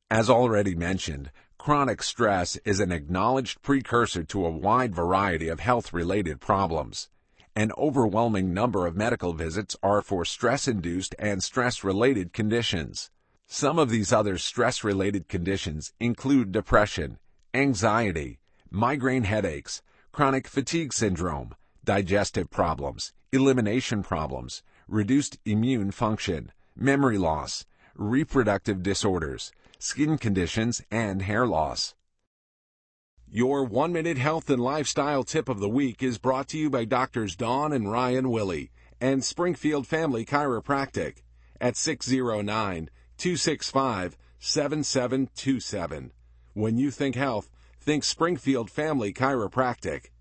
As already mentioned, chronic stress is an acknowledged precursor to a wide variety of health-related problems. An overwhelming number of medical visits are for stress-induced and stress-related conditions. Some of these other stress-related conditions include depression, anxiety, migraine headaches, chronic fatigue syndrome, digestive problems, elimination problems, reduced immune function, memory loss, reproductive disorders, skin conditions, and hair loss. Your 1-minute health and lifestyle tip of the week is brought to you by Doctors Dawn and Ryan Willie and Springfield Family Chiropractic at 609-265-7727. When you think health, think Springfield Family Chiropractic.